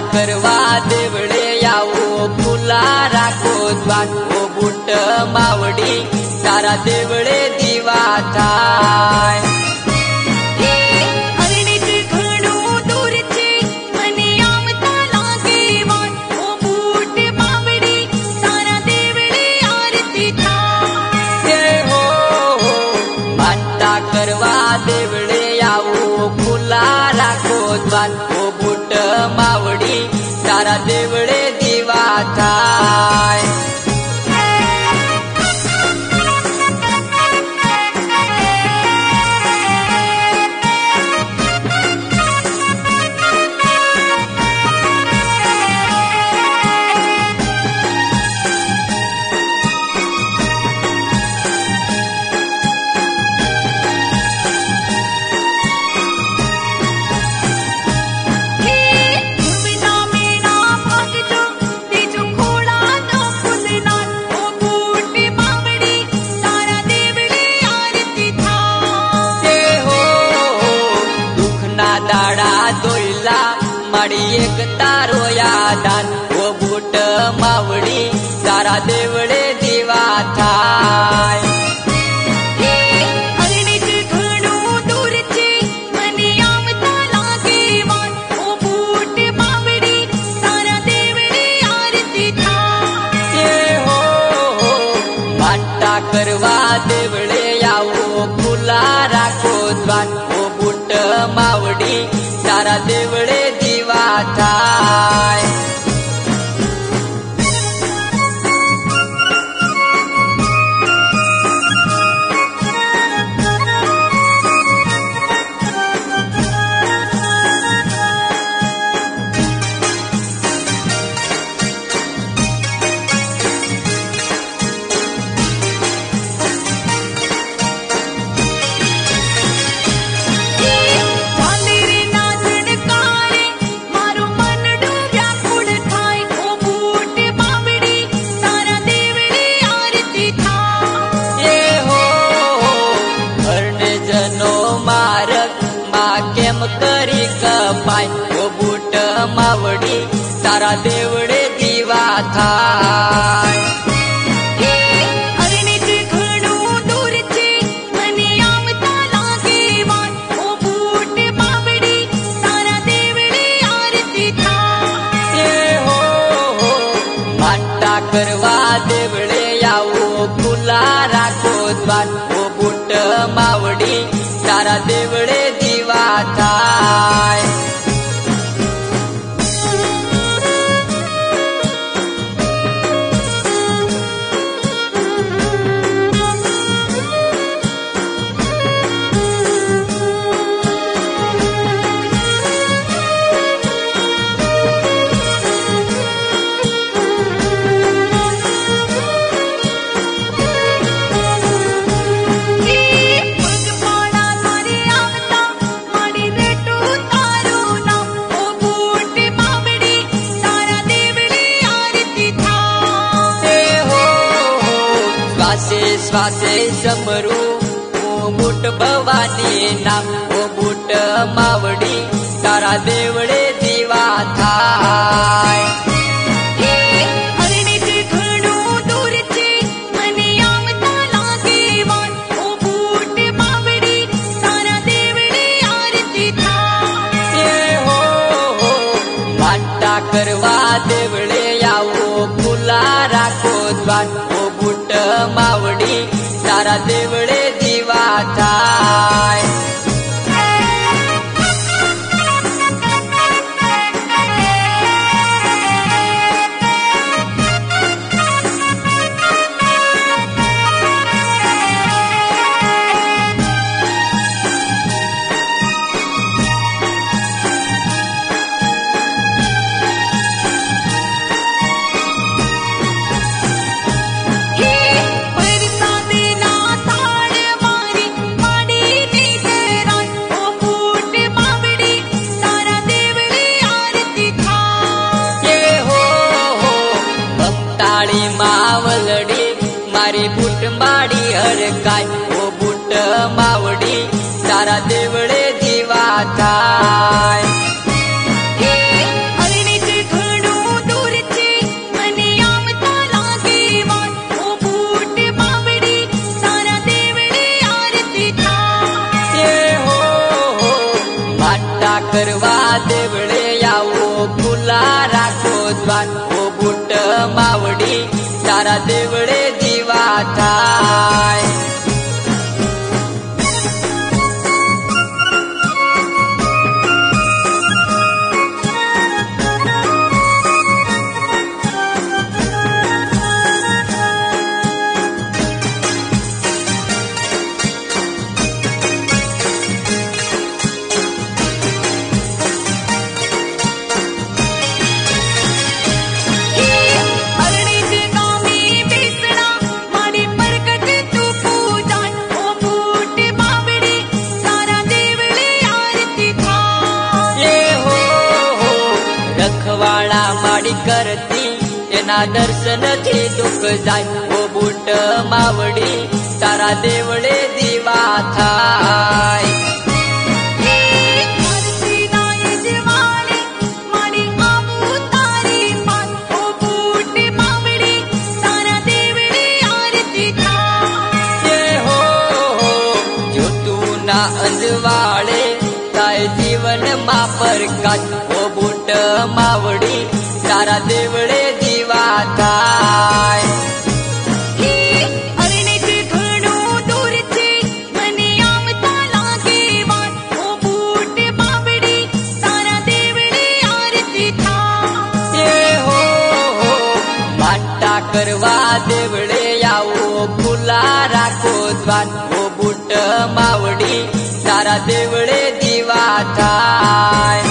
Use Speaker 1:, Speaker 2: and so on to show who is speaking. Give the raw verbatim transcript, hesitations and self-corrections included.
Speaker 1: करवा देवळे यावो फुला राखो द्वान ओ बूट मावडी तारा देवळे दिवा थाय। करवा देवळे यावो फुला राखो द्वान ओ बूट मावडी तारा देवळे दिवा थाय। माड़ी एक तारो यादान ओ बूट मावडी तारा देवळे दिवा थाय। करवा देवळे यावो फुला राखो द्वान ओ बूट मावडी तारा देवळे दिवा थाय। करी कपाय ओ बूट मावडी तारा देवळे दिवा थाय। करवा देवळे यावो फुला राखो द्वान ओ बूट मावडी तारा देवळे दिवा थाय। स्वासे समरू ओ बूट भवानी नाम ओ बूट मावडी तारा देवळे दिवा थाय। करवा देवळे यावो फुला राखो द्वान ओ बूट मावडी तारा देवळे दिवा थाय। मारी बूट माड़ी हर काय ओ बूट मावडी तारा देवळे दिवा थाय। करवा देवळे यावो खुला राखो द्वार ओ बूट मावडी तारा देवळे दीवा थाय। रखवाड़ा माड़ी करती एना दर्शन थी दुख जाय ओ बूट मावड़ी तारा देवळे दीवा थाय। अंजवाळे ताय जीवन मा प्रकाश ओ बूट मावड़ी तारा देवळे दीवा थाय। करवा देवळे यावो खुला राखो द्वार ओ बूट मावड़ी तारा देवळे दीवा थाय।